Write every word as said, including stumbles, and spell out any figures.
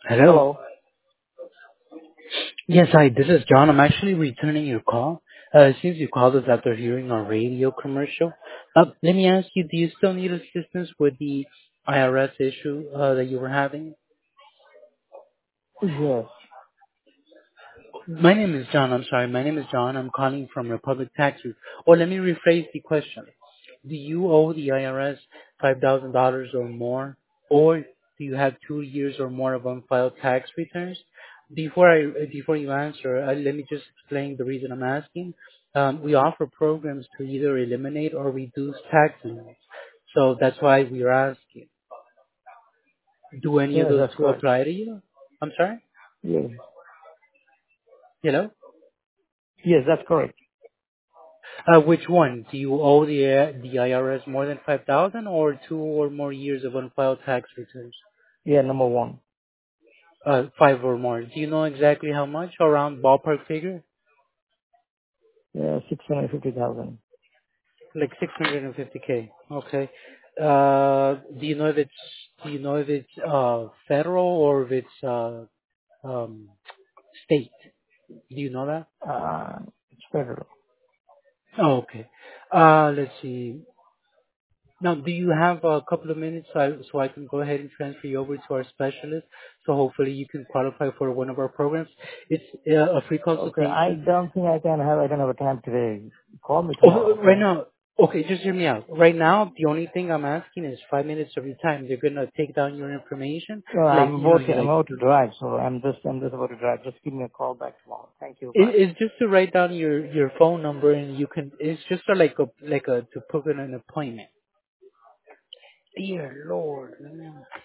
Hello. Hello. Yes, hi, this is John. I'm actually returning your call. Uh, since you called us after hearing our radio commercial, uh, let me ask you, do you still need assistance with the I R S issue uh, that you were having? Yes. My name is John. I'm sorry. My name is John. I'm calling from Republic Taxes. Or let me rephrase the question. Do you owe the I R S five thousand dollars or more? Or do you have two years or more of unfiled tax returns? Before I, before you answer, uh, let me just explain the reason I'm asking. Um, we offer programs to either eliminate or reduce taxes. So that's why we are asking. Do any of Yes, those that's two correct. apply to you? I'm sorry? Yes. Hello? Yes, that's correct. Uh, which one? Do you owe the uh, the I R S more than five thousand or two or more years of unfiled tax returns? Yeah, number one. Uh, five or more. Do you know exactly how much? Around ballpark figure? Yeah, six hundred fifty thousand. Like six hundred fifty k. Okay. Uh, do you know if it's do you know if it's uh federal or if it's uh um state? Do you know that? Uh, it's federal. Oh, okay. Uh, let's see. Now, do you have a couple of minutes so I, so I can go ahead and transfer you over to our specialist so hopefully you can qualify for one of our programs? It's uh, a free Okay, I consultation. don't think I can have. I don't have a time today. Call me Oh, tomorrow, right okay? now, okay, just hear me out. Right now, the only thing I'm asking is five minutes of your time. They're going to take down your information. No, Like, I'm you know, about to, you I'm like, about to drive, so I'm just I'm just about to drive. Just give me a call back tomorrow. Thank you. Bye. it, it's just to write down your, your phone number and you can, it's just a, like a, like a, to book an appointment. Dear Lord.